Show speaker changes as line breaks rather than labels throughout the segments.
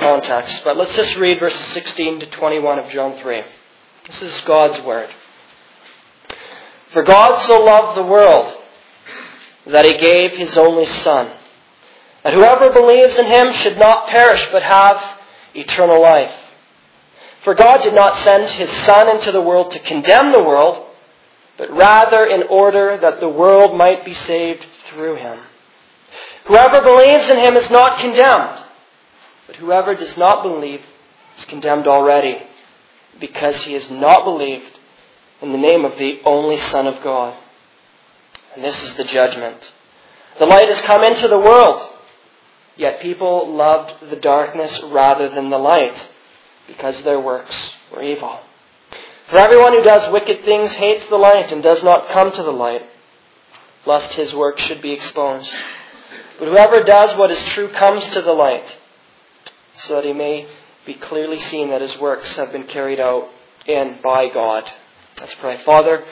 context, but let's just read verses 16 to 21 of John 3. This is God's word. For God so loved the world that He gave His only Son, that whoever believes in Him should not perish but have eternal life. For God did not send His Son into the world to condemn the world, but rather in order that the world might be saved through Him. Whoever believes in Him is not condemned, but whoever does not believe is condemned already, because he has not believed in the name of the only Son of God. And this is the judgment. The light has come into the world, yet people loved the darkness rather than the light, because their works were evil. For everyone who does wicked things hates the light and does not come to the light, lest his work should be exposed. But whoever does what is true comes to the light, so that he may be clearly seen that his works have been carried out by God. Let's pray. Father,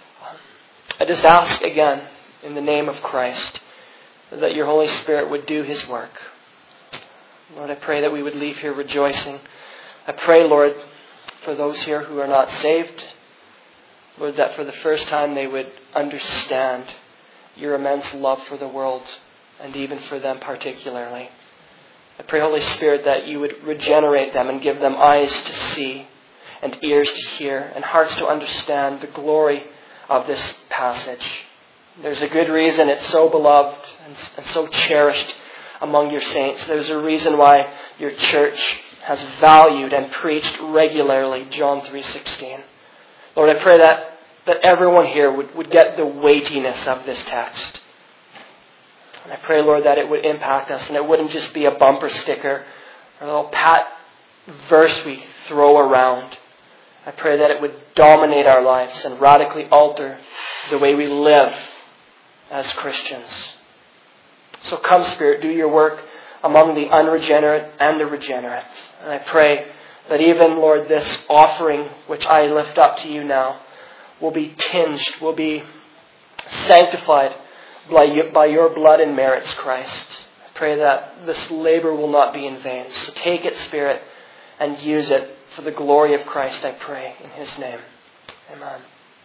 I just ask again in the name of Christ that your Holy Spirit would do His work. Lord, I pray that we would leave here rejoicing. I pray, Lord, for those here who are not saved, Lord, that for the first time they would understand your immense love for the world and even for them particularly. I pray, Holy Spirit, that you would regenerate them and give them eyes to see and ears to hear and hearts to understand the glory of this passage. There's a good reason it's so beloved and so cherished among your saints. There's a reason why your church has valued and preached regularly John 3:16. Lord, I pray that everyone here would get the weightiness of this text. And I pray, Lord, that it would impact us and it wouldn't just be a bumper sticker or a little pat verse we throw around. I pray that it would dominate our lives and radically alter the way we live as Christians. So come, Spirit, do your work among the unregenerate and the regenerate. And I pray that even, Lord, this offering which I lift up to you now will be tinged, will be sanctified by your blood and merits, Christ. I pray that this labor will not be in vain. So take it, Spirit, and use it for the glory of Christ, I pray, in His name. Amen.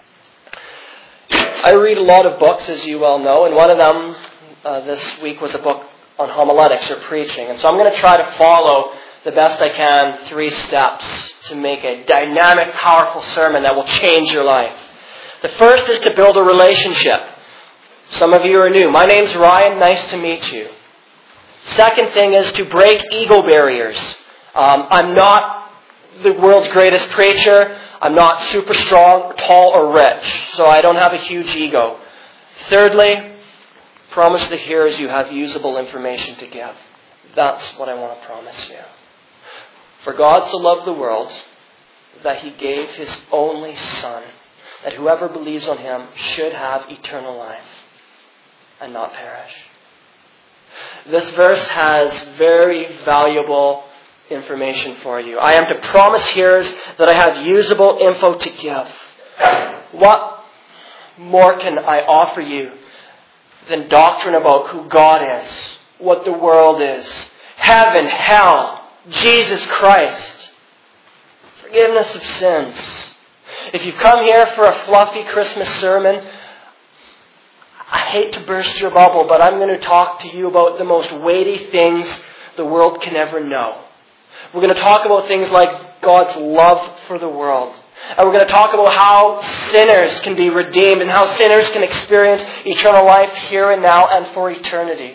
I read a lot of books, as you well know, and one of them this week was a book on homiletics or preaching. And so I'm going to try to follow the best I can 3 steps to make a dynamic, powerful sermon that will change your life. The first is to build a relationship. Some of you are new. My name's Ryan. Nice to meet you. Second thing is to break ego barriers. I'm not the world's greatest preacher. I'm not super strong, tall, or rich. So I don't have a huge ego. Thirdly, promise the hearers you have usable information to give. That's what I want to promise you. For God so loved the world that He gave His only Son, that whoever believes on Him should have eternal life and not perish. This verse has very valuable information for you. I am to promise hearers that I have usable info to give. What more can I offer you than doctrine about who God is, what the world is, heaven, hell, Jesus Christ, forgiveness of sins? If you've come here for a fluffy Christmas sermon, I hate to burst your bubble, but I'm going to talk to you about the most weighty things the world can ever know. We're going to talk about things like God's love for the world. And we're going to talk about how sinners can be redeemed and how sinners can experience eternal life here and now and for eternity.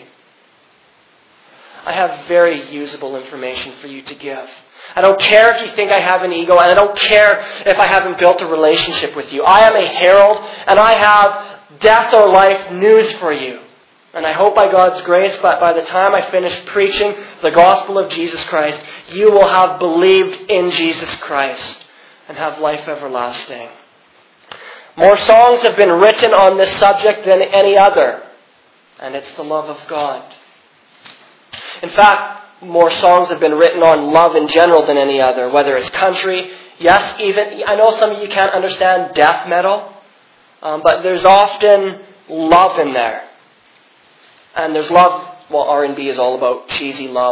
I have very usable information for you to give. I don't care if you think I have an ego, and I don't care if I haven't built a relationship with you. I am a herald, and I have death or life news for you. And I hope by God's grace, but by the time I finish preaching the gospel of Jesus Christ, you will have believed in Jesus Christ and have life everlasting. More songs have been written on this subject than any other, and it's the love of God. In fact, more songs have been written on love in general than any other, whether it's country, yes, even, I know some of you can't understand death metal, but there's often love in there. And there's love, well, R&B is all about cheesy love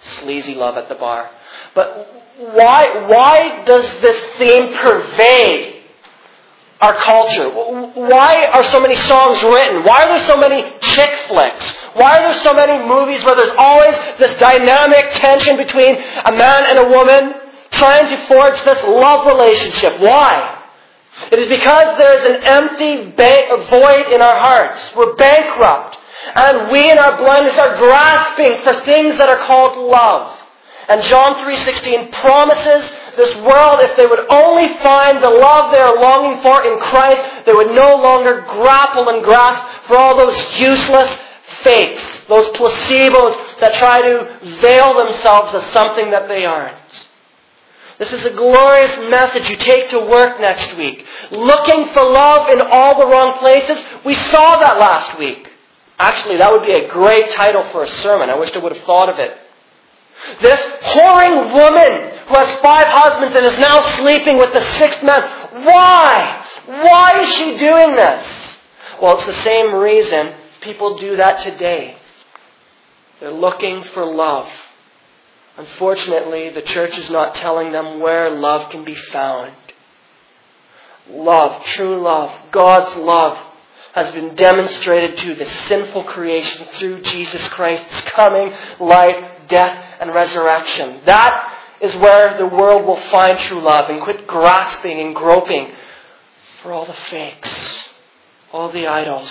sleazy love at the bar. But why does this theme pervade our culture? Why are so many songs written? Why are there so many chick flicks? Why are there so many movies where there's always this dynamic tension between a man and a woman trying to forge this love relationship? Why? It is because there is an empty void in our hearts. We're bankrupt. And we in our blindness are grasping for things that are called love. And John 3:16 promises this world, if they would only find the love they are longing for in Christ, they would no longer grapple and grasp for all those useless fakes, those placebos that try to veil themselves as something that they aren't. This is a glorious message you take to work next week. Looking for love in all the wrong places. We saw that last week. Actually, that would be a great title for a sermon. I wish I would have thought of it. This whoring woman who has 5 husbands and is now sleeping with the 6th man. Why? Why is she doing this? Well, it's the same reason people do that today. They're looking for love. Unfortunately, the church is not telling them where love can be found. Love, true love, God's love, has been demonstrated to the sinful creation through Jesus Christ's coming, life, death, and resurrection. That is where the world will find true love and quit grasping and groping for all the fakes, all the idols.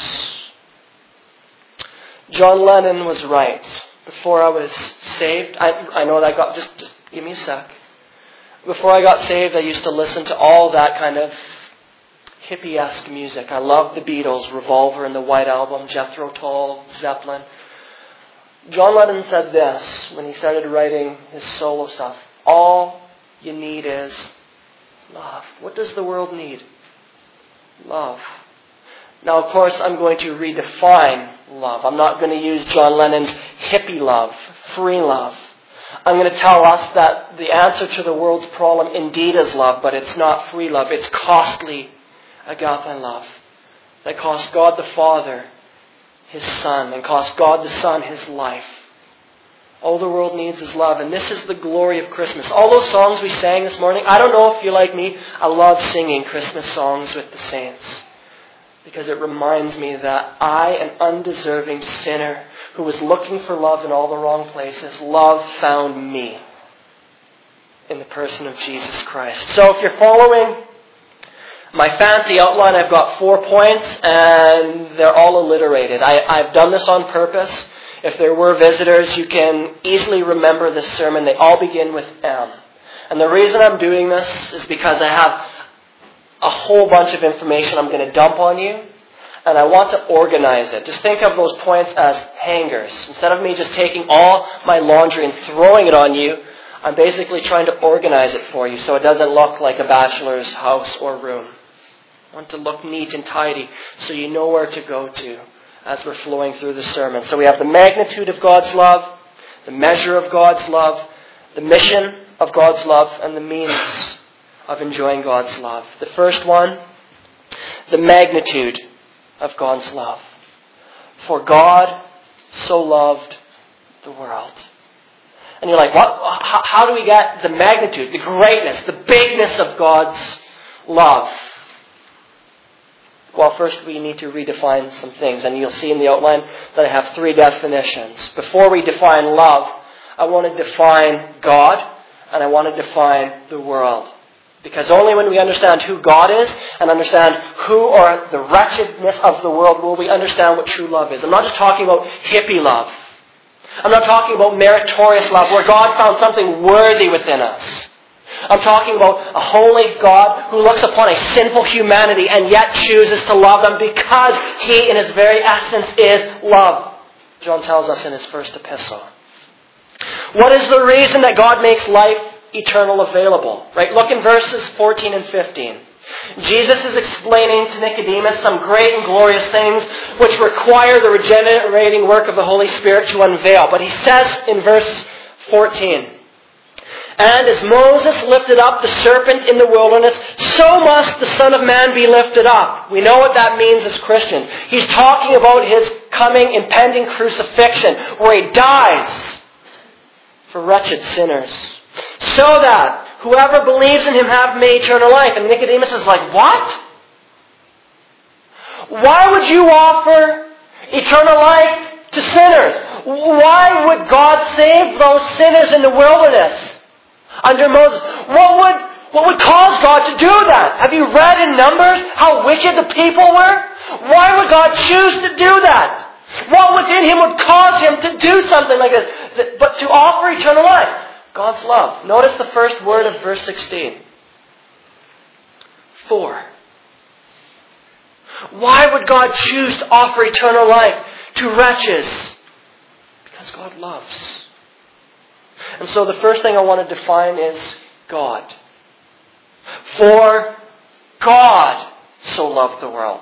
John Lennon was right. Before I was saved, I know that got, just give me a sec. Before I got saved, I used to listen to all that kind of hippie-esque music. I loved the Beatles, Revolver and the White Album, Jethro Tull, Zeppelin. John Lennon said this when he started writing his solo stuff. All you need is love. What does the world need? Love. Now, of course, I'm going to redefine love. I'm not going to use John Lennon's hippie love, free love. I'm going to tell us that the answer to the world's problem indeed is love, but it's not free love. It's costly agape love that cost God the Father His Son and cost God the Son His life. All the world needs is love, and this is the glory of Christmas. All those songs we sang this morning, I don't know if you're like me, I love singing Christmas songs with the saints. Because it reminds me that I, an undeserving sinner who was looking for love in all the wrong places, love found me in the person of Jesus Christ. So if you're following my fancy outline, I've got 4 points and they're all alliterated. I've done this on purpose. If there were visitors, you can easily remember this sermon. They all begin with M. And the reason I'm doing this is because I have a whole bunch of information I'm going to dump on you, and I want to organize it. Just think of those points as hangers. Instead of me just taking all my laundry and throwing it on you, I'm basically trying to organize it for you so it doesn't look like a bachelor's house or room. I want to look neat and tidy so you know where to go to as we're flowing through the sermon. So we have the magnitude of God's love, the measure of God's love, the mission of God's love, and the means of enjoying God's love. The first one, the magnitude of God's love. For God so loved the world. And you're like, what? How do we get the magnitude, the greatness, the bigness of God's love? Well, first we need to redefine some things. And you'll see in the outline that I have 3 definitions. Before we define love, I want to define God and I want to define the world. Because only when we understand who God is and understand who or the wretchedness of the world will we understand what true love is. I'm not just talking about hippie love. I'm not talking about meritorious love where God found something worthy within us. I'm talking about a holy God who looks upon a sinful humanity and yet chooses to love them because He in His very essence is love. John tells us in his first epistle. What is the reason that God makes life eternal available? Right? Look in verses 14 and 15. Jesus is explaining to Nicodemus some great and glorious things which require the regenerating work of the Holy Spirit to unveil. But he says in verse 14, and as Moses lifted up the serpent in the wilderness, so must the Son of Man be lifted up. We know what that means as Christians. He's talking about His coming impending crucifixion where He dies for wretched sinners, so that whoever believes in him have may eternal life. And Nicodemus is like, what? Why would you offer eternal life to sinners? Why would God save those sinners in the wilderness under Moses? What would cause God to do that? Have you read in Numbers how wicked the people were? Why would God choose to do that? What within him would cause him to do something like this? But to offer eternal life. God's love. Notice the first word of verse 16. For. Why would God choose to offer eternal life to wretches? Because God loves. And so the first thing I want to define is God. For God so loved the world.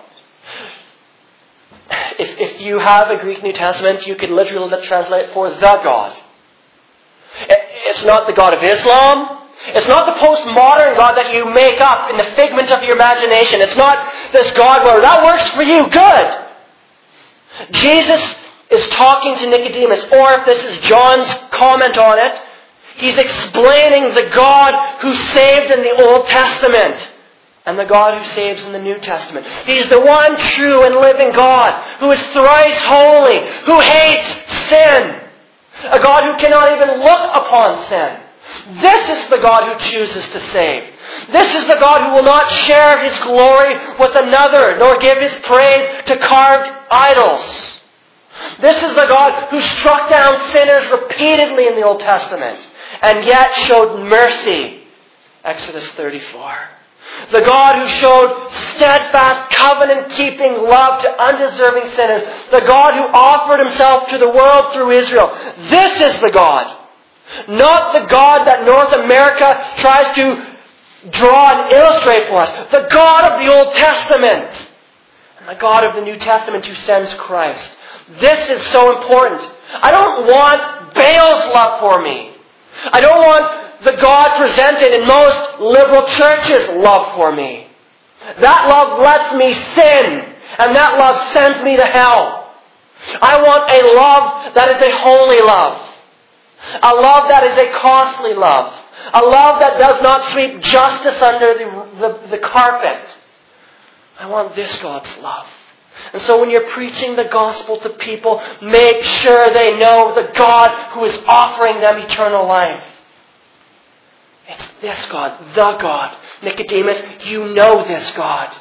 If you have a Greek New Testament, you could literally translate for the God. It's not the God of Islam. It's not the postmodern God that you make up in the figment of your imagination. It's not this God where that works for you. Good. Jesus is talking to Nicodemus, or if this is John's comment on it, he's explaining the God who saved in the Old Testament and the God who saves in the New Testament. He's the one true and living God who is thrice holy, who hates sin. A God who cannot even look upon sin. This is the God who chooses to save. This is the God who will not share his glory with another, nor give his praise to carved idols. This is the God who struck down sinners repeatedly in the Old Testament, and yet showed mercy. Exodus 34. The God who showed steadfast, covenant-keeping love to undeserving sinners. The God who offered himself to the world through Israel. This is the God. Not the God that North America tries to draw and illustrate for us. The God of the Old Testament. And the God of the New Testament who sends Christ. This is so important. I don't want Baal's love for me. I don't want the God presented in most liberal churches' love for me. That love lets me sin. And that love sends me to hell. I want a love that is a holy love. A love that is a costly love. A love that does not sweep justice under the carpet. I want this God's love. And so when you're preaching the gospel to people, make sure they know the God who is offering them eternal life. It's this God, the God. Nicodemus, you know this God.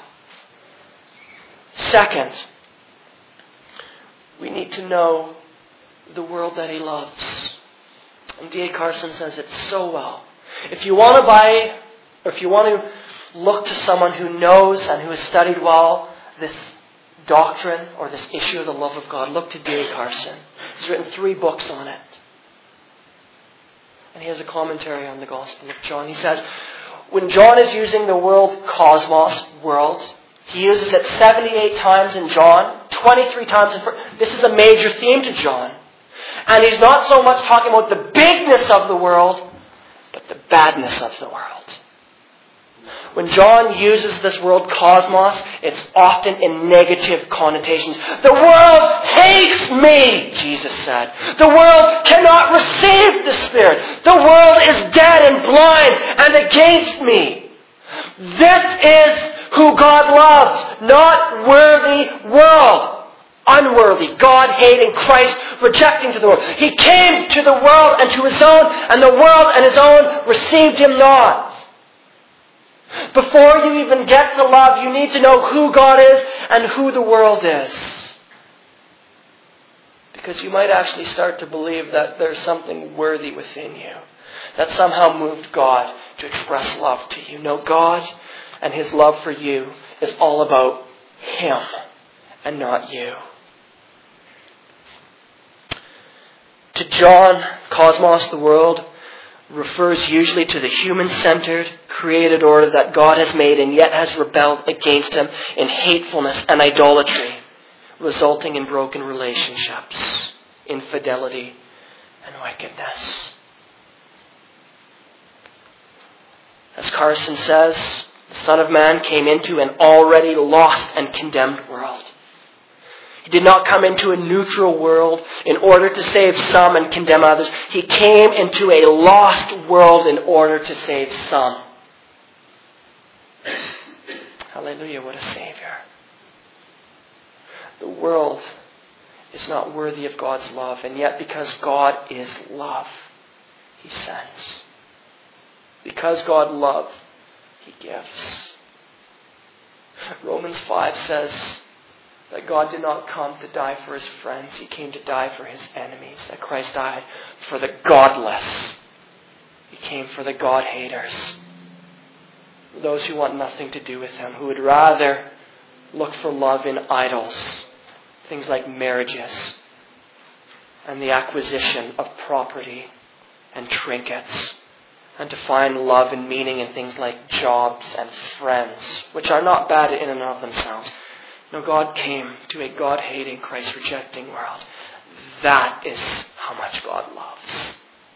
Second, we need to know the world that he loves. And D.A. Carson says it so well. If you want to look to someone who knows and who has studied well this doctrine or this issue of the love of God, look to D.A. Carson. He's written 3 books on it. And he has a commentary on the Gospel of John. He says, when John is using the word cosmos, world, he uses it 78 times in John, 23 times in... This is a major theme to John. And he's not so much talking about the bigness of the world, but the badness of the world. When John uses this word cosmos, it's often in negative connotations. The world hates me, Jesus said. The world cannot receive the Spirit. The world is dead and blind and against me. This is who God loves, not worthy world. Unworthy, God-hating, Christ rejecting to the world. He came to the world and to his own, and the world and his own received him not. Before you even get to love, you need to know who God is and who the world is. Because you might actually start to believe that there's something worthy within you that somehow moved God to express love to you. No, God and his love for you is all about him and not you. To John, cosmos, the world, refers usually to the human-centered, created order that God has made and yet has rebelled against him in hatefulness and idolatry, resulting in broken relationships, infidelity, and wickedness. As Carson says, the Son of Man came into an already lost and condemned world. He He did not come into a neutral world in order to save some and condemn others. He came into a lost world in order to save some. Hallelujah, what a Savior. The world is not worthy of God's love, and yet because God is love, He sends. Because God loves, He gives. Romans 5 says that God did not come to die for His friends. He came to die for His enemies. That Christ died for the godless. He came for the God-haters. Those who want nothing to do with Him. Who would rather look for love in idols. Things like marriages. And the acquisition of property and trinkets. And to find love and meaning in things like jobs and friends. Which are not bad in and of themselves. No, God came to a God-hating, Christ-rejecting world. That is how much God loves.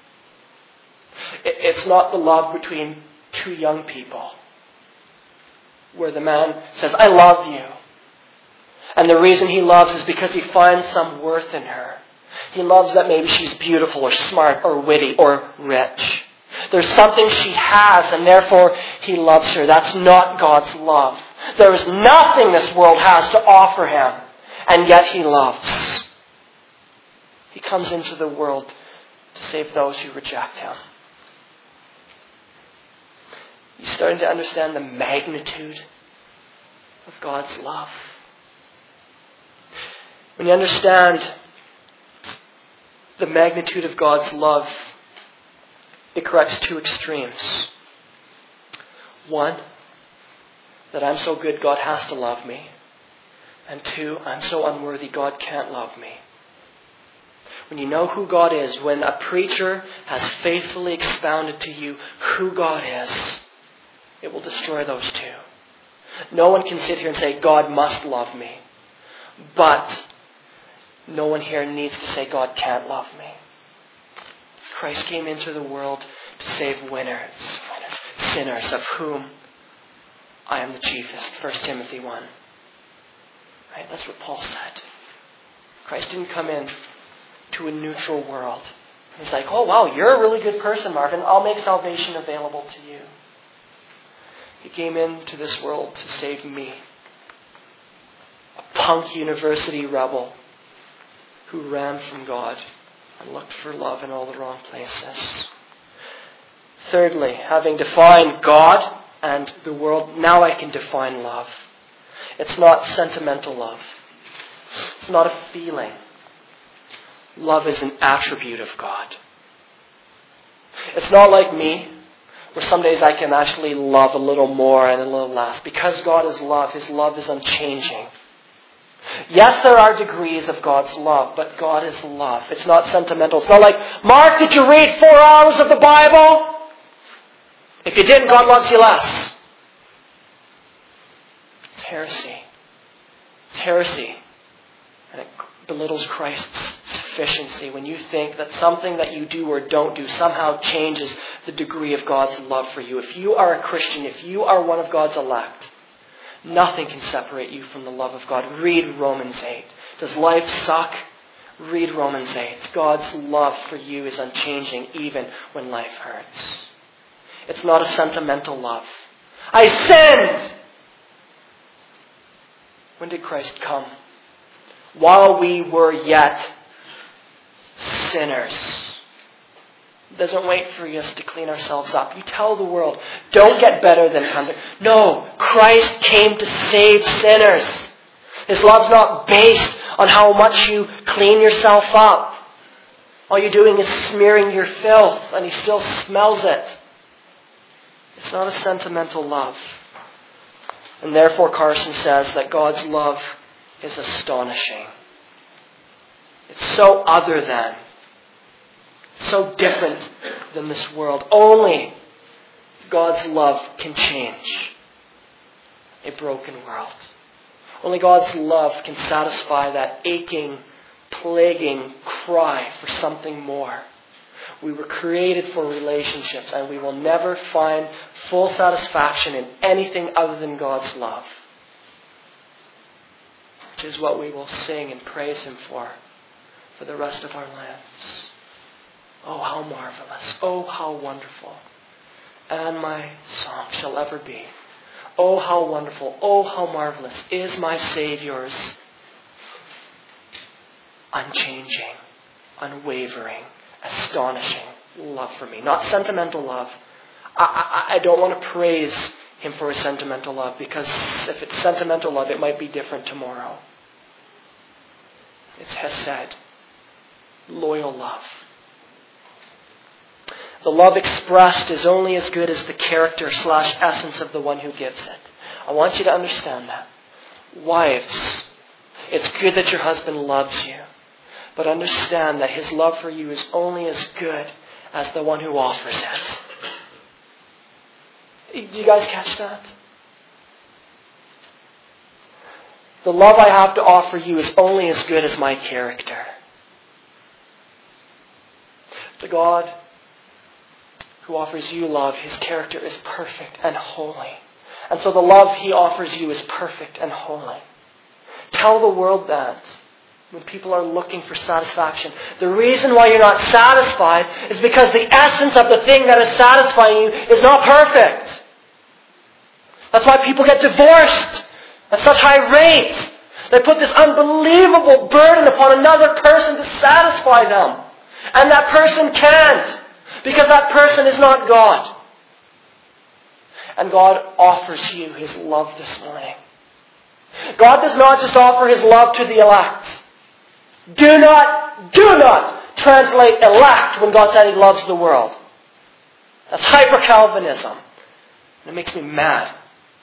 It's not the love between two young people, where the man says, I love you. And the reason he loves is because he finds some worth in her. He loves that maybe she's beautiful or smart or witty or rich. There's something she has, and therefore he loves her. That's not God's love. There is nothing this world has to offer him, and yet he loves. He comes into the world to save those who reject him. You're starting to understand the magnitude of God's love. When you understand the magnitude of God's love, it corrects two extremes. One, that I'm so good God has to love me. And two, I'm so unworthy God can't love me. When you know who God is, when a preacher has faithfully expounded to you who God is, it will destroy those two. No one can sit here and say, God must love me. But no one here needs to say, God can't love me. Christ came into the world to save sinners, of whom I am the chiefest. 1 Timothy 1. Right? That's what Paul said. Christ didn't come in to a neutral world. He's like, oh wow, you're a really good person, Marvin. I'll make salvation available to you. He came into this world to save me. A punk university rebel who ran from God and looked for love in all the wrong places. Thirdly, having defined God and the world, now I can define love. It's not sentimental love. It's not a feeling. Love is an attribute of God. It's not like me, where some days I can actually love a little more and a little less. Because God is love, His love is unchanging. Yes, there are degrees of God's love, but God is love. It's not sentimental. It's not like, Mark, did you read 4 hours of the Bible? If you didn't, God loves you less. It's heresy. It's heresy. And it belittles Christ's sufficiency when you think that something that you do or don't do somehow changes the degree of God's love for you. If you are a Christian, if you are one of God's elect, nothing can separate you from the love of God. Read Romans 8. Does life suck? Read Romans 8. God's love for you is unchanging even when life hurts. It's not a sentimental love. I sinned! When did Christ come? While we were yet sinners. He doesn't wait for us to clean ourselves up. You tell the world, don't get better than conduct. No, Christ came to save sinners. His love's not based on how much you clean yourself up. All you're doing is smearing your filth, and He still smells it. It's not a sentimental love. And therefore, Carson says that God's love is astonishing. It's so other than, so different than this world. Only God's love can change a broken world. Only God's love can satisfy that aching, plaguing cry for something more. We were created for relationships, and we will never find full satisfaction in anything other than God's love. which is what we will sing and praise Him for the rest of our lives. Oh, how marvelous. Oh, how wonderful. And my song shall ever be. Oh, how wonderful. Oh, how marvelous is my Savior's unchanging, unwavering, astonishing love for me. Not sentimental love. I don't want to praise Him for His sentimental love, because if it's sentimental love, it might be different tomorrow. It's Hesed, loyal love. The love expressed is only as good as the character / essence of the one who gives it. I want you to understand that. Wives, it's good that your husband loves you, but understand that his love for you is only as good as the one who offers it. Do you guys catch that? The love I have to offer you is only as good as my character. The God who offers you love, His character is perfect and holy. And so the love He offers you is perfect and holy. Tell the world that when people are looking for satisfaction. The reason why you're not satisfied is because the essence of the thing that is satisfying you is not perfect. That's why people get divorced at such high rates. They put this unbelievable burden upon another person to satisfy them. And that person can't. Because that person is not God. And God offers you His love this morning. God does not just offer His love to the elect. Do not translate elect when God said He loves the world. That's hyper-Calvinism. And it makes me mad.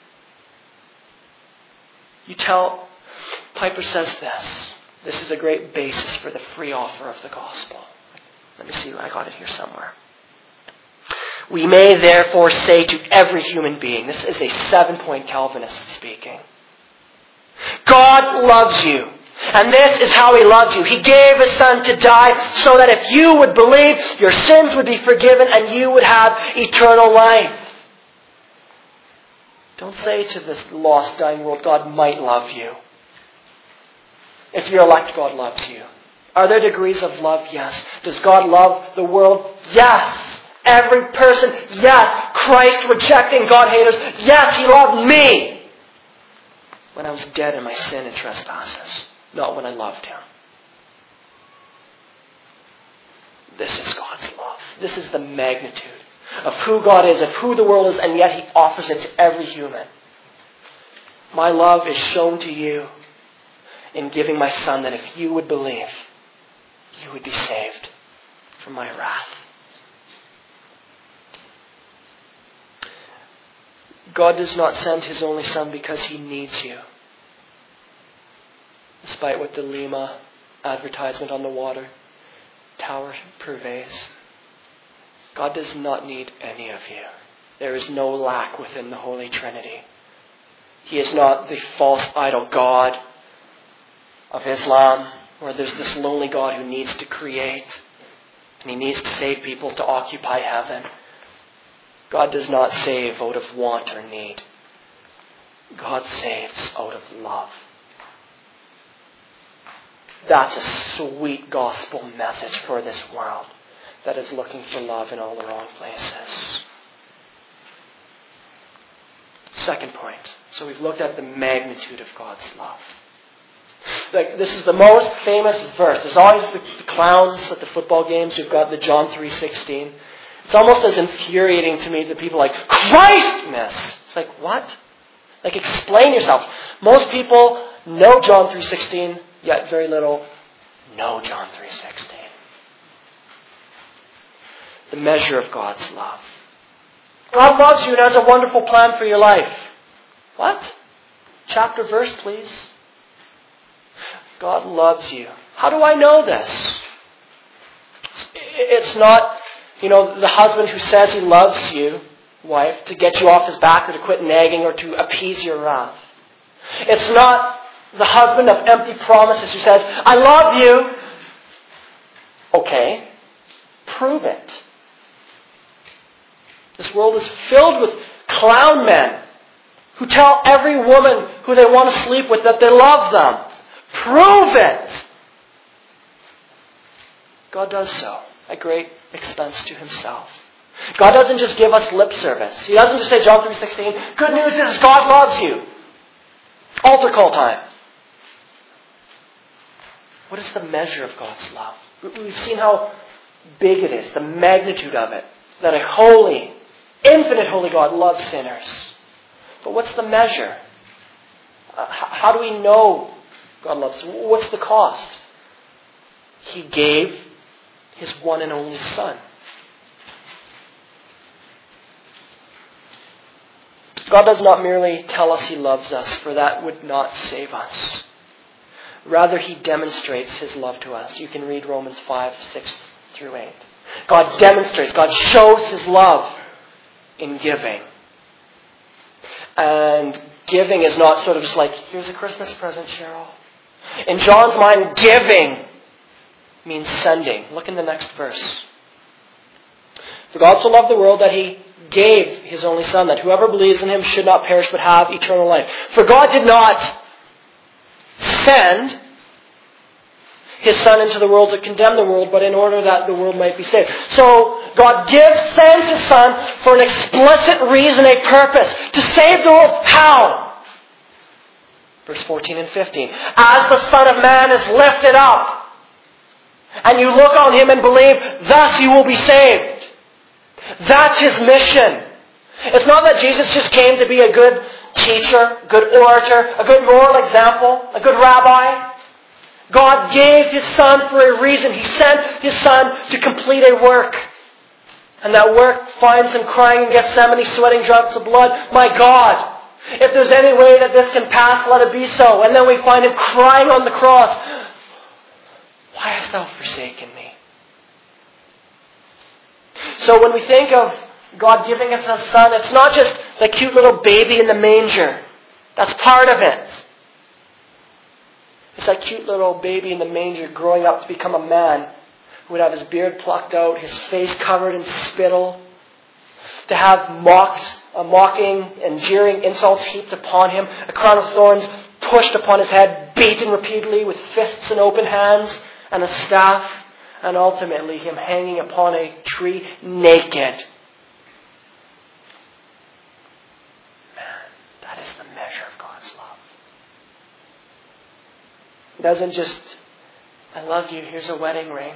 Piper says this. This is a great basis for the free offer of the gospel. Let me see, I got it here somewhere. We may therefore say to every human being, this is a 7-point Calvinist speaking, God loves you. And this is how He loves you. He gave His Son to die so that if you would believe, your sins would be forgiven and you would have eternal life. Don't say to this lost, dying world, God might love you. If you're elect, God loves you. Are there degrees of love? Yes. Does God love the world? Yes. Every person? Yes. Christ rejecting God haters? Yes, He loved me when I was dead in my sin and trespasses. Not when I loved Him. This is God's love. This is the magnitude of who God is, of who the world is, and yet He offers it to every human. My love is shown to you in giving my Son, that if you would believe, you would be saved from my wrath. God does not send His only Son because He needs you. Despite what the Lima advertisement on the water tower purveys. God does not need any of you. There is no lack within the Holy Trinity. He is not the false idol God of Islam, where there's this lonely God who needs to create and He needs to save people to occupy heaven. God does not save out of want or need. God saves out of love. That's a sweet gospel message for this world that is looking for love in all the wrong places. Second point. So we've looked at the magnitude of God's love. This is the most famous verse. There's always the clowns at the football games who've got the John 3:16. It's almost as infuriating to me that people are like, Christ, miss! It's like, what? Like, explain yourself. Most people know John 3:16, yet very little know John 3:16. The measure of God's love. God loves you and has a wonderful plan for your life. What? Chapter, verse, please. God loves you. How do I know this? It's not, the husband who says he loves you, wife, to get you off his back or to quit nagging or to appease your wrath. It's not the husband of empty promises who says, I love you. Okay, prove it. This world is filled with clown men who tell every woman who they want to sleep with that they love them. prove it. God does so at great expense to himself. God doesn't just give us lip service. He doesn't just say, John 3:16, good news is God loves you. Altar call time. What is the measure of God's love? We've seen how big it is, the magnitude of it. That a holy, infinite holy God loves sinners. But what's the measure? How do we know God loves us? What's the cost? He gave his one and only Son. God does not merely tell us he loves us, for that would not save us. Rather, he demonstrates his love to us. You can read Romans 5:6-8. God demonstrates, God shows his love in giving. And giving is not sort of just like, here's a Christmas present, Cheryl. In John's mind, giving means sending. Look in the next verse. For God so loved the world that he gave his only Son, that whoever believes in him should not perish but have eternal life. For God did not send his Son into the world to condemn the world, but in order that the world might be saved. So God sends his Son for an explicit reason, a purpose, to save the world. How? Verse 14 and 15. As the Son of Man is lifted up, and you look on him and believe, thus you will be saved. That's his mission. It's not that Jesus just came to be a good teacher, good orator, a good moral example, a good rabbi. God gave his Son for a reason. He sent his Son to complete a work. And that work finds him crying in Gethsemane, sweating drops of blood. My God, if there's any way that this can pass, let it be so. And then we find him crying on the cross. Why hast thou forsaken me? So when we think of God giving us his Son, it's not just the cute little baby in the manger. That's part of it. It's that cute little baby in the manger growing up to become a man who would have his beard plucked out, his face covered in spittle, to have mocking and jeering insults heaped upon him, a crown of thorns pushed upon his head, beaten repeatedly with fists and open hands and a staff, and ultimately him hanging upon a tree naked. Man, that is the measure of God's love. It doesn't just, I love you, here's a wedding ring.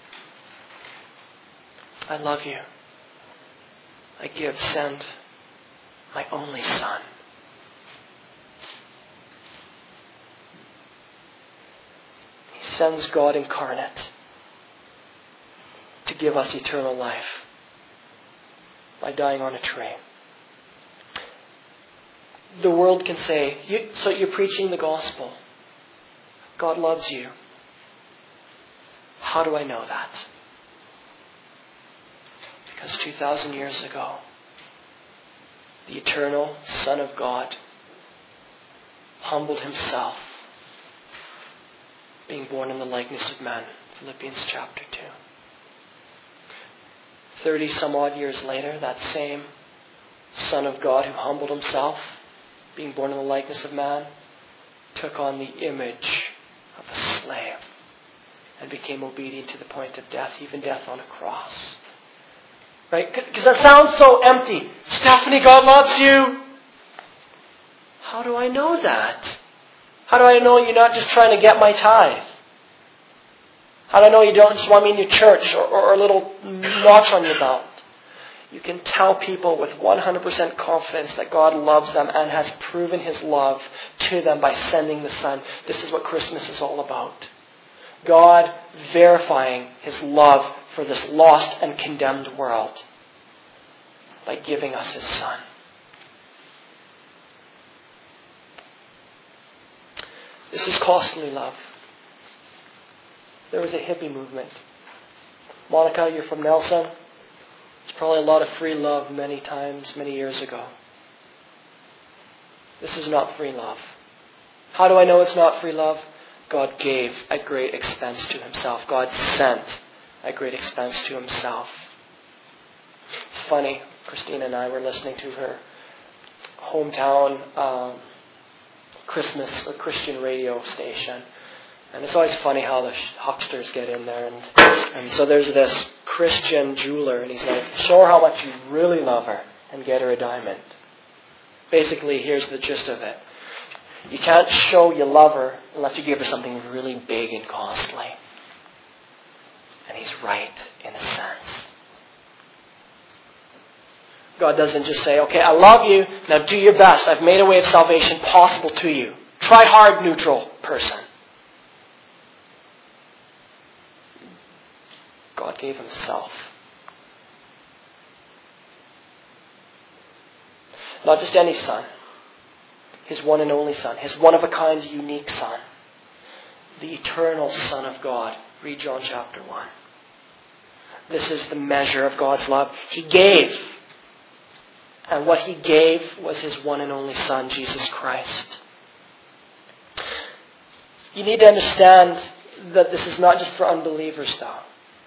I love you. I send my only Son. He sends God incarnate to give us eternal life by dying on a tree. The world can say, so you're preaching the gospel. God loves you. How do I know that? Because 2,000 years ago, the eternal Son of God humbled himself, being born in the likeness of man. Philippians chapter 2. 30 some odd years later, that same Son of God who humbled himself, being born in the likeness of man, took on the image of a slave and became obedient to the point of death, even death on a cross. Right? Because that sounds so empty. Stephanie, God loves you. How do I know that? How do I know you're not just trying to get my tithe? How do I know you don't just want me in your church or a little notch on your belt? You can tell people with 100% confidence that God loves them and has proven his love to them by sending the Son. This is what Christmas is all about. God verifying his love for this lost and condemned world by giving us his Son. This is costly love. There was a hippie movement. Monica, you're from Nelson. It's probably a lot of free love many times, many years ago. This is not free love. How do I know it's not free love? God gave at great expense to himself. God sent at great expense to himself. It's funny, Christina and I were listening to her hometown Christmas or Christian radio station. And it's always funny how the hucksters get in there. And so there's this Christian jeweler, and he's like, show her how much you really love her and get her a diamond. Basically, here's the gist of it. You can't show you love her unless you give her something really big and costly. And he's right in a sense. God doesn't just say, okay, I love you, now do your best. I've made a way of salvation possible to you. Try hard, neutral person. God gave himself. Not just any son. His one and only Son. His one-of-a-kind, unique Son. The eternal Son of God. Read John chapter 1. This is the measure of God's love. He gave. And what He gave was His one and only Son, Jesus Christ. You need to understand that this is not just for unbelievers, though.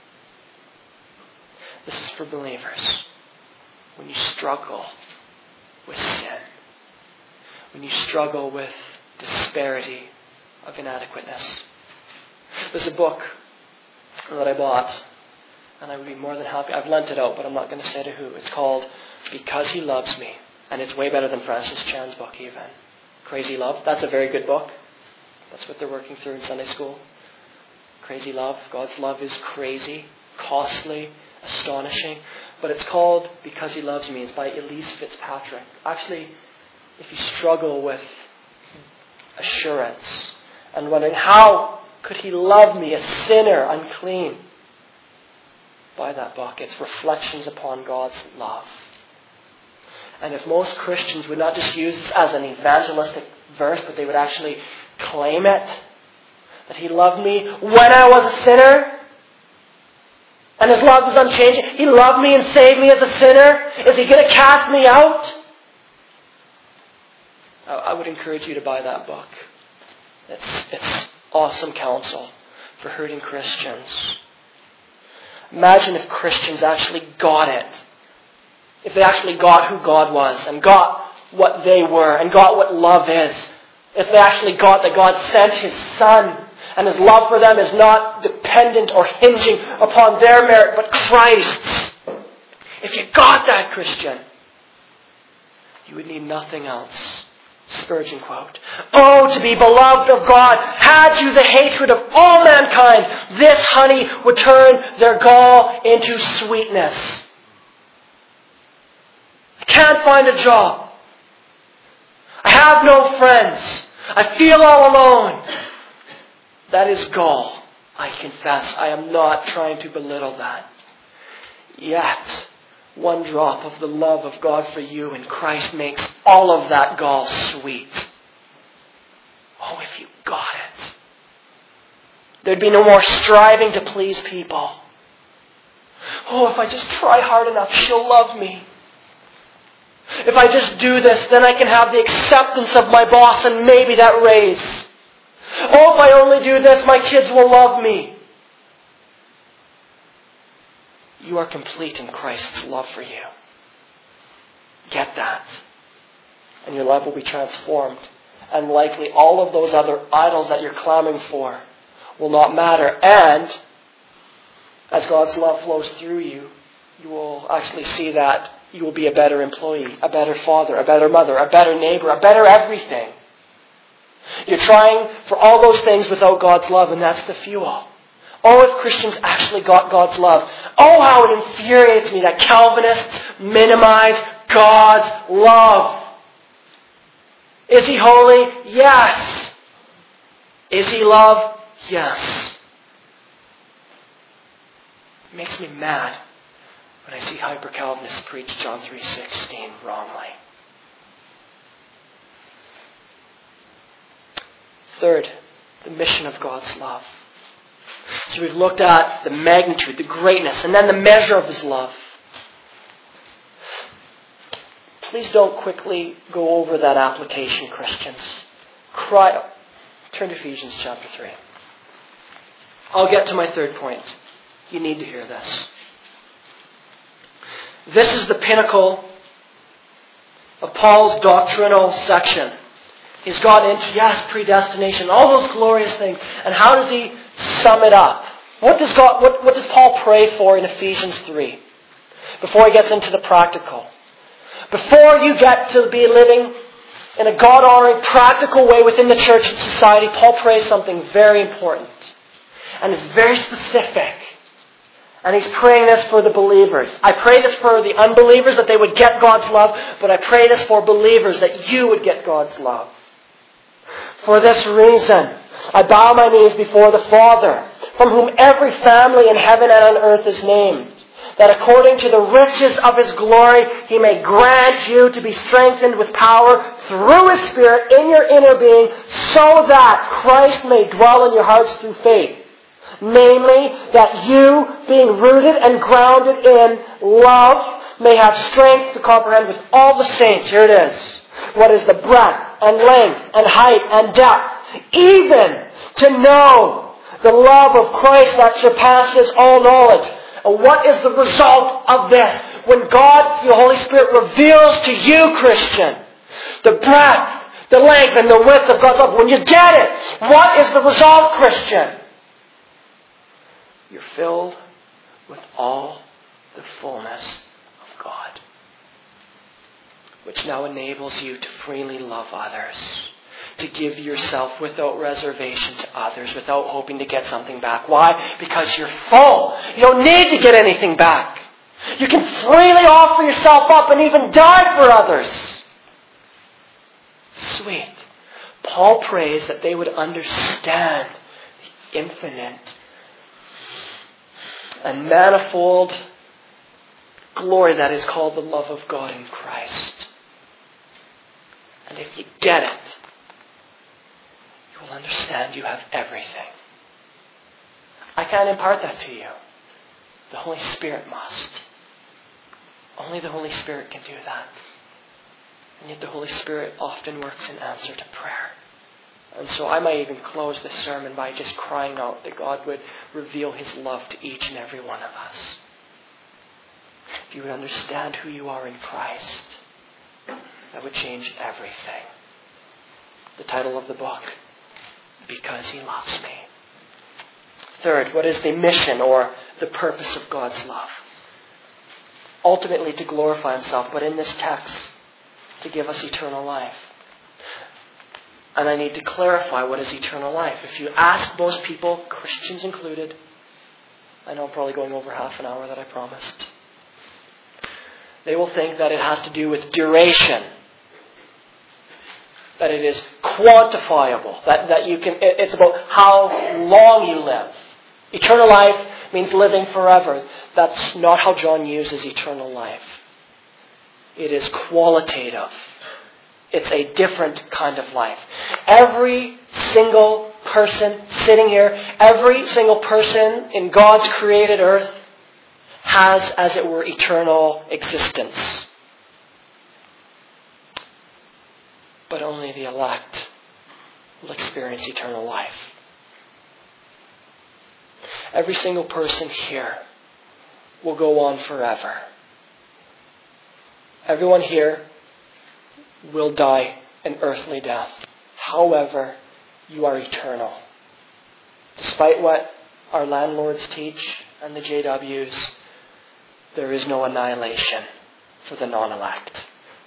This is for believers. When you struggle with sin. When you struggle with disparity of inadequateness. There's a book that I bought, and I would be more than happy. I've lent it out, but I'm not going to say to who. It's called Because He Loves Me. And it's way better than Francis Chan's book even. Crazy Love. That's a very good book. That's what they're working through in Sunday school. Crazy Love. God's love is crazy, costly, astonishing. But it's called Because He Loves Me. It's by Elise Fitzpatrick. Actually, if you struggle with assurance and wondering, how could He love me, a sinner, unclean? Buy that book. It's reflections upon God's love. And if most Christians would not just use this as an evangelistic verse, but they would actually claim it, that He loved me when I was a sinner, and His love is unchanging. He loved me and saved me as a sinner. Is He going to cast me out? I would encourage you to buy that book. It's awesome counsel for hurting Christians. Imagine if Christians actually got it. If they actually got who God was and got what they were and got what love is. If they actually got that God sent His Son and His love for them is not dependent or hinging upon their merit but Christ's. If you got that, Christian, you would need nothing else. Spurgeon quote. Oh, to be beloved of God, had you the hatred of all mankind, this honey would turn their gall into sweetness. I can't find a job. I have no friends. I feel all alone. That is gall. I confess. I am not trying to belittle that. Yet, one drop of the love of God for you in Christ makes all of that gall sweet. Oh, if you got it. There'd be no more striving to please people. Oh, if I just try hard enough, she'll love me. If I just do this, then I can have the acceptance of my boss and maybe that raise. Oh, if I only do this, my kids will love me. You are complete in Christ's love for you. Get that. And your life will be transformed. And likely all of those other idols that you're clamoring for will not matter. And as God's love flows through you, you will actually see that you will be a better employee, a better father, a better mother, a better neighbor, a better everything. You're trying for all those things without God's love, and that's the fuel. Oh, if Christians actually got God's love. Oh, how it infuriates me that Calvinists minimize God's love. Is He holy? Yes. Is He love? Yes. It makes me mad when I see hyper-Calvinists preach John 3:16 wrongly. Third, the mission of God's love. So we've looked at the magnitude, the greatness, and then the measure of His love. Please don't quickly go over that application, Christians. Turn to Ephesians chapter 3. I'll get to my third point. You need to hear this. This is the pinnacle of Paul's doctrinal section. He's got into, yes, predestination, all those glorious things. And how does he sum it up? What does Paul pray for in Ephesians 3? Before he gets into the practical. Before you get to be living in a God-honoring, practical way within the church and society, Paul prays something very important. And it's very specific. And he's praying this for the believers. I pray this for the unbelievers, that they would get God's love. But I pray this for believers, that you would get God's love. For this reason, I bow my knees before the Father, from whom every family in heaven and on earth is named, that according to the riches of His glory, He may grant you to be strengthened with power through His Spirit in your inner being, so that Christ may dwell in your hearts through faith. Namely, that you, being rooted and grounded in love, may have strength to comprehend with all the saints, here it is, what is the breadth and length and height and depth, even to know the love of Christ that surpasses all knowledge. And what is the result of this? When God, the Holy Spirit, reveals to you, Christian, the breadth, the length, and the width of God's love, when you get it, what is the result, Christian? You're filled with all the fullness of God, which now enables you to freely love others, to give yourself without reservation to others, without hoping to get something back. Why? Because you're full. You don't need to get anything back. You can freely offer yourself up and even die for others. Sweet. Paul prays that they would understand the infinite and manifold glory that is called the love of God in Christ. And if you get it, you will understand you have everything. I can't impart that to you. The Holy Spirit must. Only the Holy Spirit can do that. And yet the Holy Spirit often works in answer to prayer. And so I might even close this sermon by just crying out that God would reveal His love to each and every one of us. If you would understand who you are in Christ, that would change everything. The title of the book, Because He Loves Me. Third, what is the mission or the purpose of God's love? Ultimately to glorify Himself, but in this text, to give us eternal life. And I need to clarify what is eternal life. If you ask most people, Christians included, I know I'm probably going over half an hour that I promised, they will think that it has to do with duration. That it is quantifiable. That you can. It's about how long you live. Eternal life means living forever. That's not how John uses eternal life. It is qualitative. It's a different kind of life. Every single person sitting here, every single person in God's created earth has, as it were, eternal existence. But only the elect will experience eternal life. Every single person here will go on forever. Everyone here will die an earthly death. However, you are eternal. Despite what our landlords teach and the JWs, there is no annihilation for the non-elect.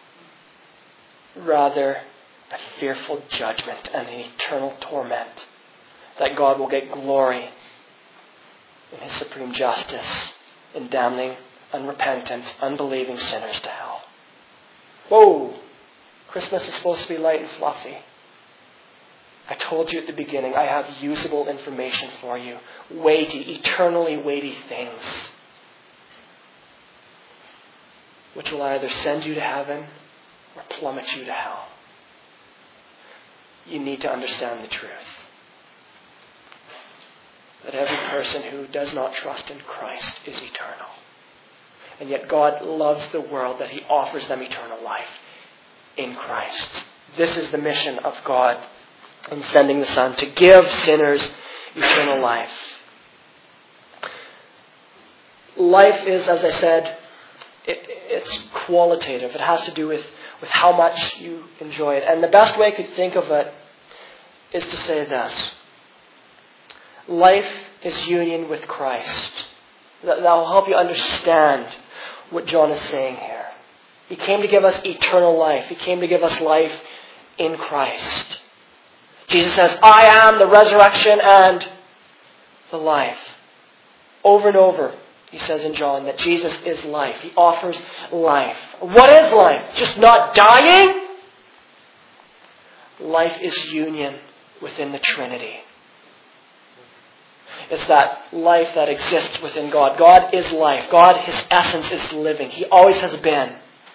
Rather, a fearful judgment and an eternal torment that God will get glory in His supreme justice in damning unrepentant, unbelieving sinners to hell. Whoa! Christmas is supposed to be light and fluffy. I told you at the beginning, I have usable information for you. Weighty, eternally weighty things, which will either send you to heaven or plummet you to hell. You need to understand the truth. That every person who does not trust in Christ is eternal. And yet God loves the world that He offers them eternal life in Christ. This is the mission of God in sending the Son, to give sinners eternal life. Life is, as I said, it's qualitative. It has to do with with how much you enjoy it. And the best way I could think of it is to say this. Life is union with Christ. That will help you understand what John is saying here. He came to give us eternal life. He came to give us life in Christ. Jesus says, I am the resurrection and the life. Over and over, he says in John that Jesus is life. He offers life. What is life? Just not dying? Life is union within the Trinity. It's that life that exists within God. God is life. God, His essence, is living. He always has been.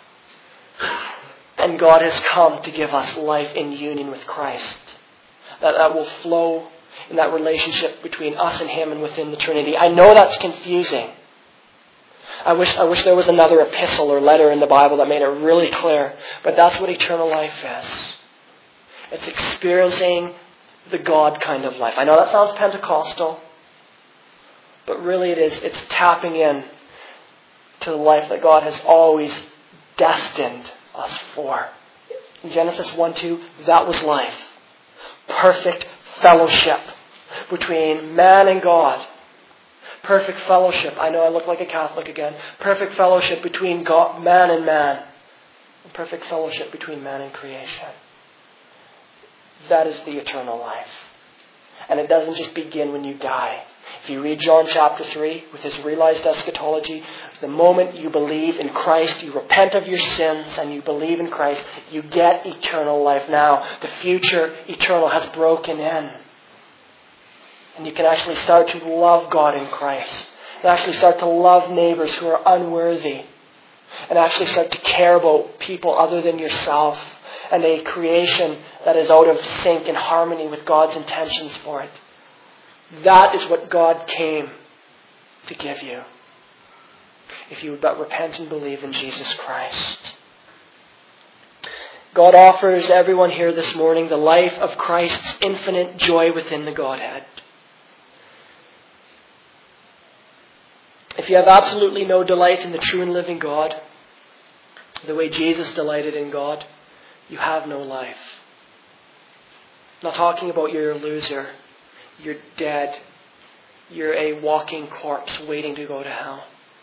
And God has come to give us life in union with Christ. That will flow in that relationship between us and Him and within the Trinity. I know that's confusing. I wish there was another epistle or letter in the Bible that made it really clear. But that's what eternal life is. It's experiencing the God kind of life. I know that sounds Pentecostal. But really it's tapping in to the life that God has always destined us for. In Genesis 1:2, that was life. Perfect fellowship between man and God. Perfect fellowship. I know I look like a Catholic again. Perfect fellowship between God, man and man. And perfect fellowship between man and creation. That is the eternal life. And it doesn't just begin when you die. If you read John chapter 3 with his realized eschatology, the moment you believe in Christ, you repent of your sins and you believe in Christ, you get eternal life now. The future eternal has broken in. And you can actually start to love God in Christ. And actually start to love neighbors who are unworthy. And actually start to care about people other than yourself. And a creation that is out of sync and harmony with God's intentions for it. That is what God came to give you. If you would but repent and believe in Jesus Christ. God offers everyone here this morning the life of Christ's infinite joy within the Godhead. If you have absolutely no delight in the true and living God, the way Jesus delighted in God, you have no life. I'm not talking about you're a loser. You're dead. You're a walking corpse waiting to go to hell.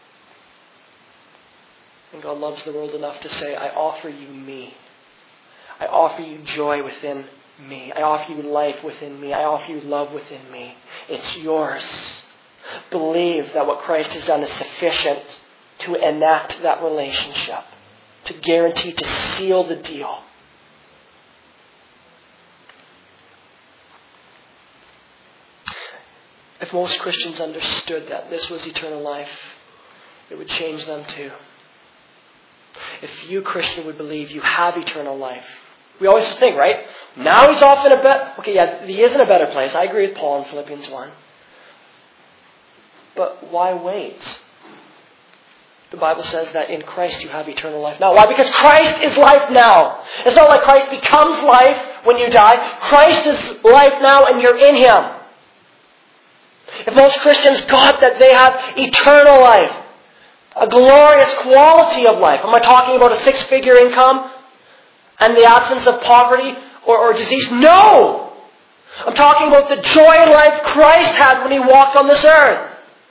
And God loves the world enough to say, I offer you me. I offer you joy within me. I offer you life within me. I offer you love within me. It's yours. Believe that what Christ has done is sufficient to enact that relationship. To guarantee, to seal the deal. If most Christians understood that this was eternal life, it would change them too. If you, Christian, would believe you have eternal life. We always think, right? Now he's off in a better... Okay, yeah, he is in a better place. I agree with Paul in Philippians 1. But why wait? The Bible says that in Christ you have eternal life now. Why? Because Christ is life now. It's not like Christ becomes life when you die. Christ is life now and you're in Him. If most Christians got that they have eternal life, a glorious quality of life. Am I talking about a 6-figure income and the absence of poverty or disease? No! I'm talking about the joy and life Christ had when He walked on this earth.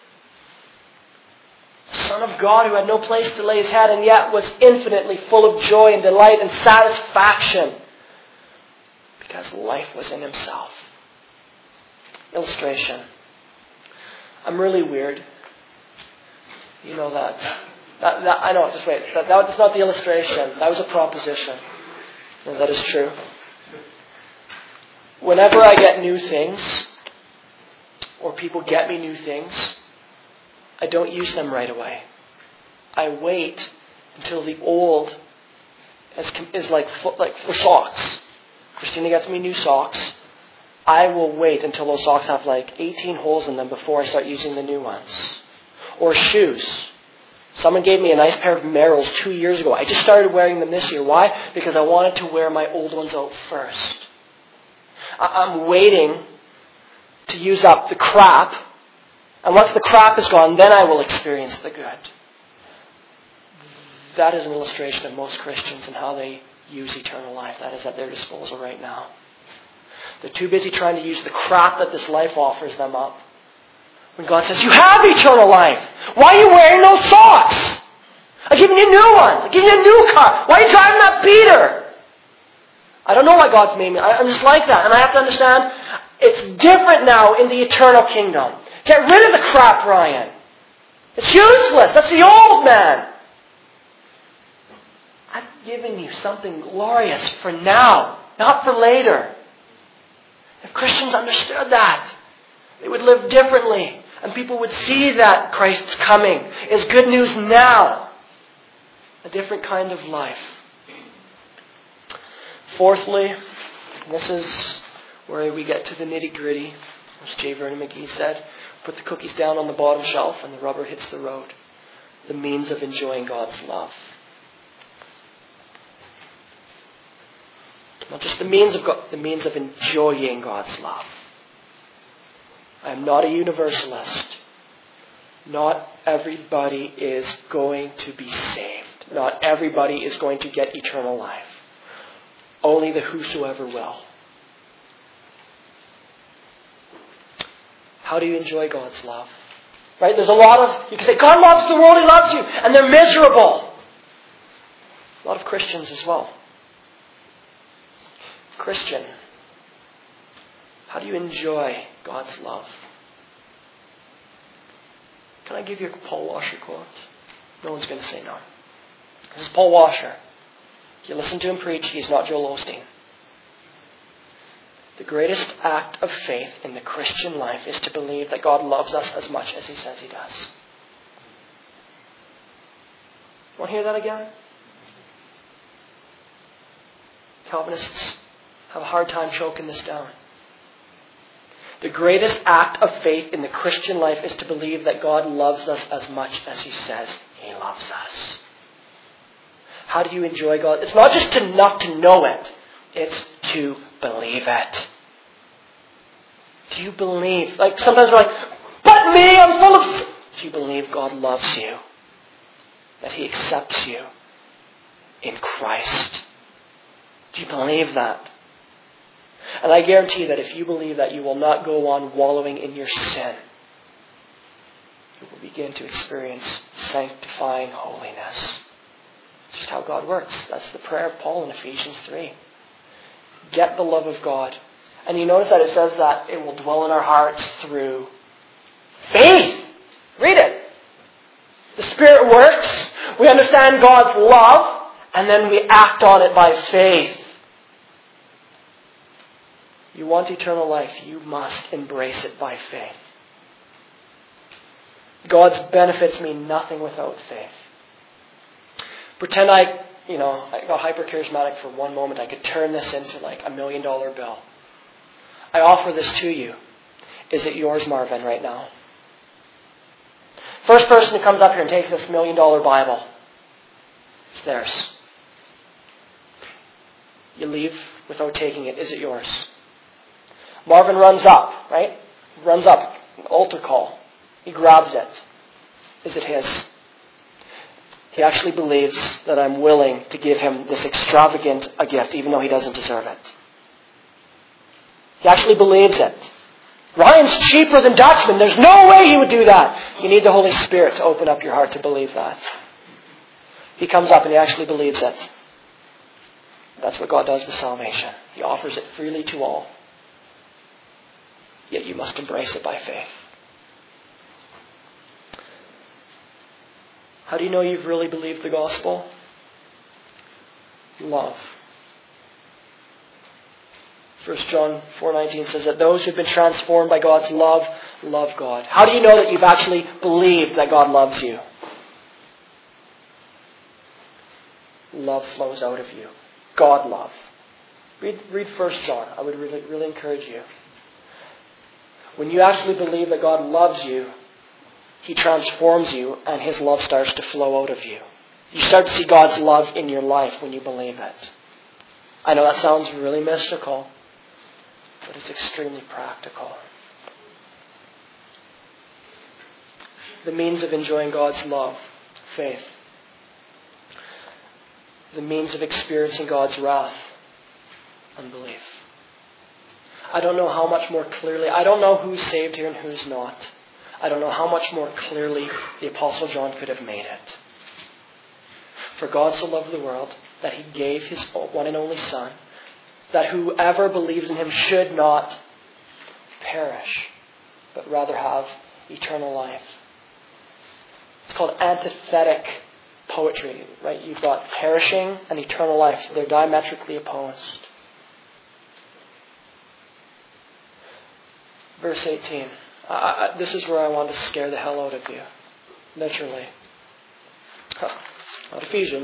The Son of God who had no place to lay His head and yet was infinitely full of joy and delight and satisfaction because life was in Himself. Illustration. I'm really weird. You know that. I know, just wait. That's not the illustration. That was a proposition. No, that is true. Whenever I get new things, or people get me new things, I don't use them right away. I wait until the old is like for socks. Christina gets me new socks. I will wait until those socks have like 18 holes in them before I start using the new ones. Or shoes. Someone gave me a nice pair of Merrells 2 years ago. I just started wearing them this year. Why? Because I wanted to wear my old ones out first. I'm waiting to use up the crap. And once the crap is gone, then I will experience the good. that is an illustration of most Christians and how they use eternal life. That is at their disposal right now. They're too busy trying to use the crap that this life offers them up. When God says, you have eternal life. Why are you wearing those socks? I've given you new ones. I've given you a new car. Why are you driving that beater? I don't know why God's made me. I'm just like that. And I have to understand, it's different now in the eternal kingdom. Get rid of the crap, Ryan. It's useless. That's the old man. I've given you something glorious for now, not for later. If Christians understood that, they would live differently. And people would see that Christ's coming is good news now. A different kind of life. Fourthly, this is where we get to the nitty-gritty. As J. Vernon McGee said, put the cookies down on the bottom shelf and the rubber hits the road. The means of enjoying God's love. Not just the means of enjoying God's love. I am not a universalist. Not everybody is going to be saved. Not everybody is going to get eternal life. Only the whosoever will. How do you enjoy God's love? Right? There's a lot of, you can say, God loves the world, He loves you, and they're miserable. A lot of Christians as well. Christian, how do you enjoy God's love? Can I give you a Paul Washer quote? No one's going to say no. This is Paul Washer. You listen to him preach, he's not Joel Osteen. The greatest act of faith in the Christian life is to believe that God loves us as much as He says He does. Want to hear that again? Calvinists have a hard time choking this down. The greatest act of faith in the Christian life is to believe that God loves us as much as He says He loves us. How do you enjoy God? It's not just enough to know it. It's to believe it. Do you believe? Like sometimes we're like, but me, I'm full of... Do you believe God loves you? That He accepts you in Christ? Do you believe that? And I guarantee that if you believe that, you will not go on wallowing in your sin. You will begin to experience sanctifying holiness. It's just how God works. That's the prayer of Paul in Ephesians 3. Get the love of God. And you notice that it says that it will dwell in our hearts through faith. Read it. The Spirit works. We understand God's love. And then we act on it by faith. You want eternal life, you must embrace it by faith. God's benefits mean nothing without faith. Pretend I got hyper-charismatic for one moment. I could turn this into like $1 million bill. I offer this to you. Is it yours, Marvin, right now? First person who comes up here and takes this $1 million Bible, it's theirs. You leave without taking it. Is it yours? Marvin runs up, right? Runs up, altar call. He grabs it. Is it his? He actually believes that I'm willing to give him this extravagant a gift, even though he doesn't deserve it. He actually believes it. Ryan's cheaper than Dutchman. There's no way he would do that. You need the Holy Spirit to open up your heart to believe that. He comes up and he actually believes it. That's what God does with salvation. He offers it freely to all. Yet you must embrace it by faith. How do you know you've really believed the gospel? Love. 1 John 4:19 says that those who've been transformed by God's love, love God. How do you know that you've actually believed that God loves you? Love flows out of you. God love. Read 1 John. I would really encourage you. When you actually believe that God loves you, He transforms you and His love starts to flow out of you. You start to see God's love in your life when you believe it. I know that sounds really mystical, but it's extremely practical. The means of enjoying God's love, faith. the means of experiencing God's wrath? Unbelief. I don't know how much more clearly, I don't know who's saved here and who's not. I don't know how much more clearly the Apostle John could have made it. For God so loved the world that he gave his one and only Son, that whoever believes in him should not perish, but rather have eternal life. It's called antithetic poetry, right? You've got perishing and eternal life. They're diametrically opposed. Verse 18. This is where I want to scare the hell out of you. Literally. Not Ephesians.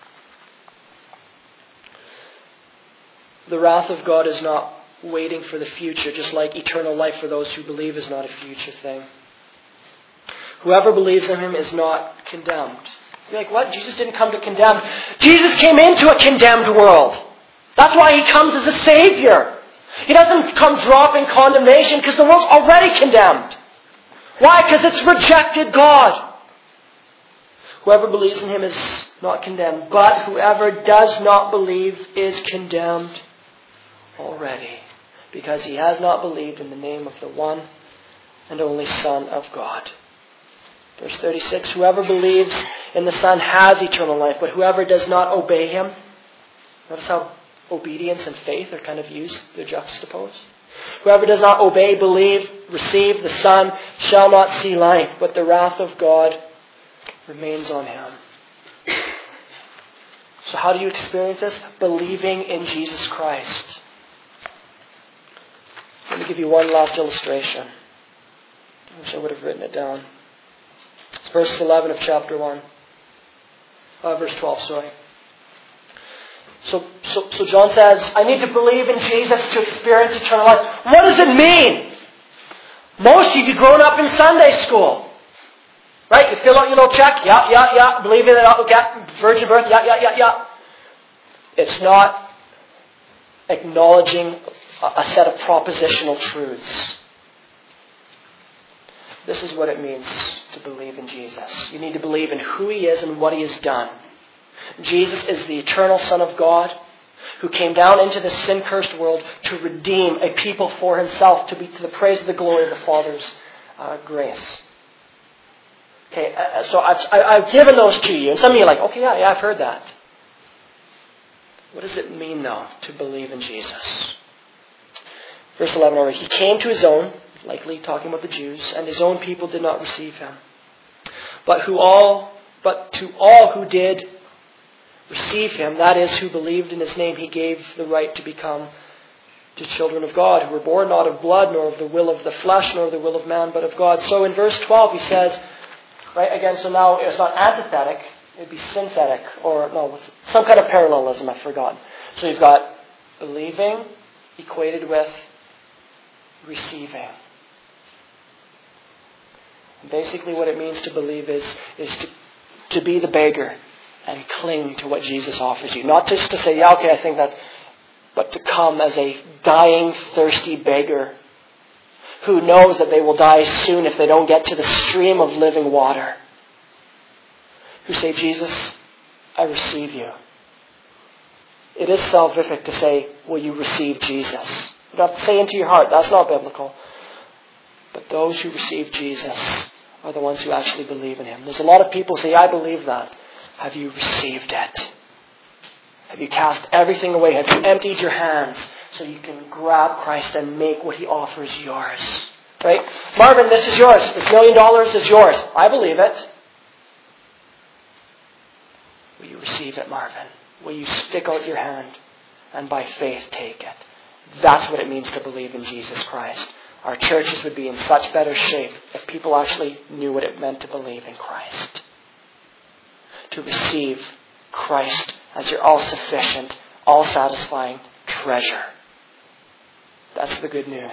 The wrath of God is not waiting for the future, just like eternal life for those who believe is not a future thing. Whoever believes in him is not condemned. You're like, what? Jesus didn't come to condemn. Jesus came into a condemned world. That's why he comes as a Savior. He doesn't come dropping condemnation because the world's already condemned. Why? Because it's rejected God. Whoever believes in him is not condemned, but whoever does not believe is condemned already, because he has not believed in the name of the one and only Son of God. Verse 36, whoever believes in the Son has eternal life, but whoever does not obey him, notice how obedience and faith are kind of used, they're juxtaposed. Whoever does not obey, believe, receive the Son shall not see life, but the wrath of God remains on him. So how do you experience this? Believing in Jesus Christ. Let me give you one last illustration. I wish I would have written it down. It's verse 11 of chapter 1. Verse 12, sorry. So John says, I need to believe in Jesus to experience eternal life. What does it mean? Most of you grown up in Sunday school. Right? You fill out your little check. Yeah. Believe in it. Virgin birth. Yeah. It's not acknowledging a set of propositional truths. This is what it means to believe in Jesus. You need to believe in who he is and what he has done. Jesus is the eternal Son of God who came down into this sin-cursed world to redeem a people for himself, to be to the praise of the glory of the Father's grace. Okay, so I've given those to you. And some of you are like, okay, yeah, I've heard that. What does it mean, though, to believe in Jesus? Verse 11, he came to his own, likely talking about the Jews, and his own people did not receive him. But to all who did receive him, that is, who believed in his name, he gave the right to become the children of God, who were born not of blood, nor of the will of the flesh, nor of the will of man, but of God. So in verse 12 he says, right, again, so now it's not antithetic, it'd be synthetic, or no, some kind of parallelism, I've forgotten. So you've got believing equated with receiving. And basically what it means to believe is to be the beggar and cling to what Jesus offers you. Not just to say, yeah, okay, I think that, but to come as a dying, thirsty beggar who knows that they will die soon if they don't get to the stream of living water. Who say, Jesus, I receive you. It is salvific to say, will you receive Jesus? You don't have to say into your heart, that's not biblical. But those who receive Jesus are the ones who actually believe in him. There's a lot of people who say, I believe that. Have you received it? Have you cast everything away? Have you emptied your hands so you can grab Christ and make what he offers yours? Right? Marvin, this is yours. This $1 million is yours. I believe it. Will you receive it, Marvin? Will you stick out your hand and by faith take it? That's what it means to believe in Jesus Christ. Our churches would be in such better shape if people actually knew what it meant to believe in Christ. To receive Christ as your all-sufficient, all-satisfying treasure. That's the good news.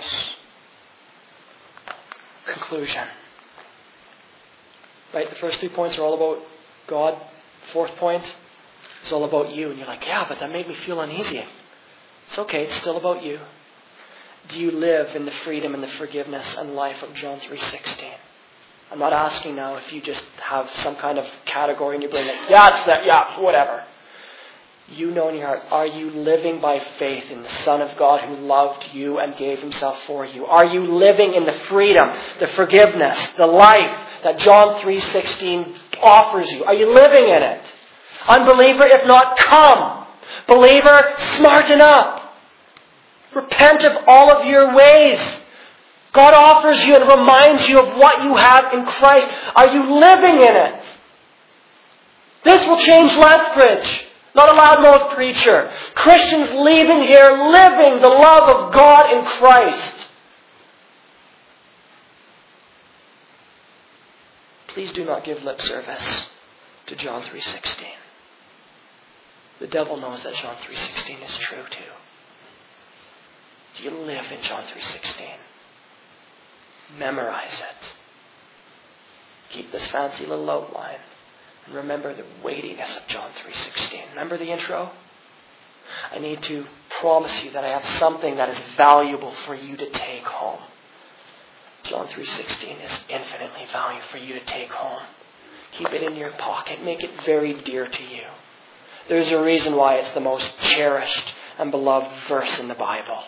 Conclusion. Right, the first 3 points are all about God. The fourth point is all about you. And you're like, yeah, but that made me feel uneasy. It's okay, it's still about you. Do you live in the freedom and the forgiveness and life of John 3:16? I'm not asking now if you just have some kind of category in your brain like, yeah, it's that, yeah, whatever. You know in your heart, are you living by faith in the Son of God who loved you and gave himself for you? Are you living in the freedom, the forgiveness, the life that John 3:16 offers you? Are you living in it? Unbeliever, if not, come. Believer, smarten up. Repent of all of your ways. God offers you and reminds you of what you have in Christ. Are you living in it? This will change Lethbridge. Not a loudmouth preacher. Christians leaving here living the love of God in Christ. Please do not give lip service to John 3:16. The devil knows that John 3:16 is true too. Do you live in John 3:16? Memorize it. Keep this fancy little outline. And remember the weightiness of John 3:16. Remember the intro? I need to promise you that I have something that is valuable for you to take home. John 3:16 is infinitely valuable for you to take home. Keep it in your pocket. Make it very dear to you. There's a reason why it's the most cherished and beloved verse in the Bible.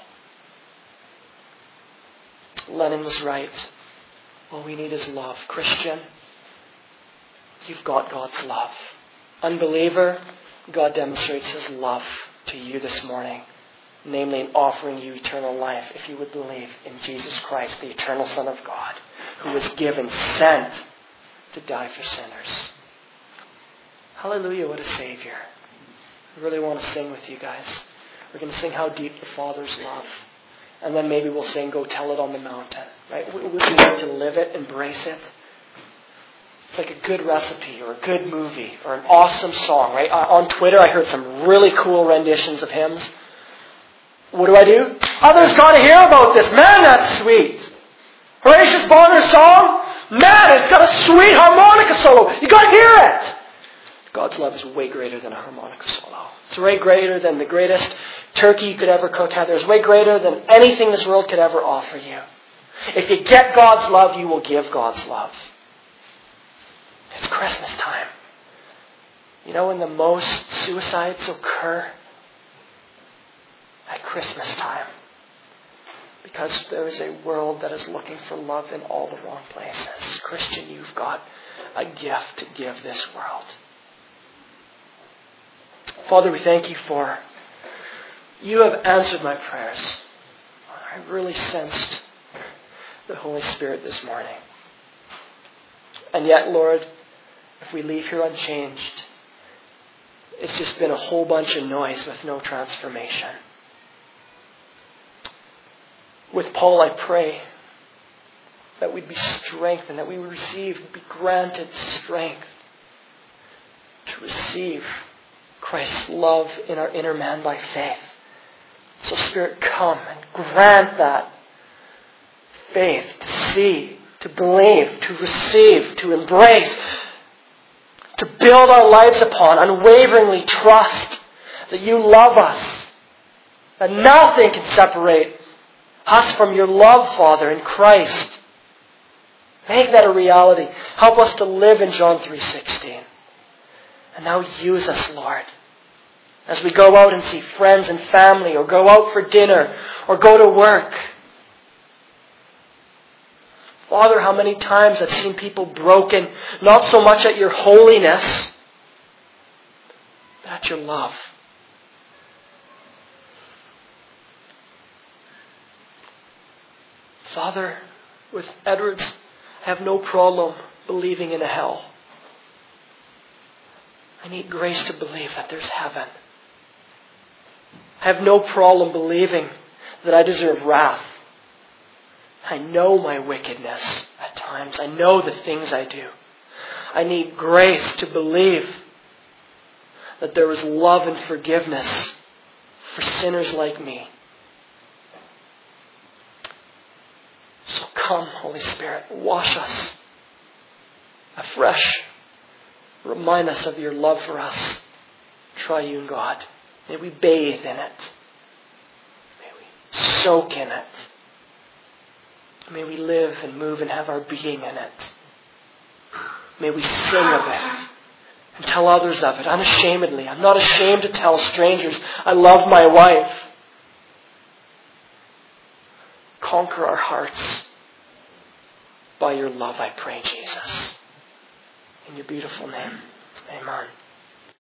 Lenin was right. All we need is love. Christian, you've got God's love. Unbeliever, God demonstrates his love to you this morning. Namely in offering you eternal life if you would believe in Jesus Christ, the eternal Son of God, who was given, sent to die for sinners. Hallelujah, what a Savior. I really want to sing with you guys. We're going to sing How Deep the Father's Love. And then maybe we'll sing Go Tell It on the Mountain. Right? We need to live it, embrace it. It's like a good recipe or a good movie or an awesome song. Right? On Twitter I heard some really cool renditions of hymns. What do? Others got to hear about this. Man, that's sweet. Horatius Bonner's song? Man, it's got a sweet harmonica solo. You got to hear it. God's love is way greater than a harmonica solo. It's way greater than the greatest turkey you could ever cook, Heather. It's way greater than anything this world could ever offer you. If you get God's love, you will give God's love. It's Christmas time. You know when the most suicides occur? At Christmas time. Because there is a world that is looking for love in all the wrong places. Christian, you've got a gift to give this world. Father, we thank you for you have answered my prayers. I really sensed the Holy Spirit this morning. And yet, Lord, if we leave here unchanged, it's just been a whole bunch of noise with no transformation. With Paul, I pray that we'd be strengthened, that we would be granted strength to receive Christ's love in our inner man by faith. So Spirit, come and grant that faith to see, to believe, to receive, to embrace, to build our lives upon, unwaveringly trust that you love us, that nothing can separate us from your love, Father, in Christ. Make that a reality. Help us to live in John 3:16. And now use us, Lord, as we go out and see friends and family, or go out for dinner, or go to work. Father, how many times I've seen people broken, not so much at your holiness, but at your love. Father, with Edwards, I have no problem believing in a hell. I need grace to believe that there's heaven. I have no problem believing that I deserve wrath. I know my wickedness at times. I know the things I do. I need grace to believe that there is love and forgiveness for sinners like me. So come, Holy Spirit, wash us afresh. Remind us of your love for us, triune God. May we bathe in it. May we soak in it. May we live and move and have our being in it. May we sing of it and tell others of it unashamedly. I'm not ashamed to tell strangers I love my wife. Conquer our hearts by your love, I pray, Jesus. In your beautiful name, amen.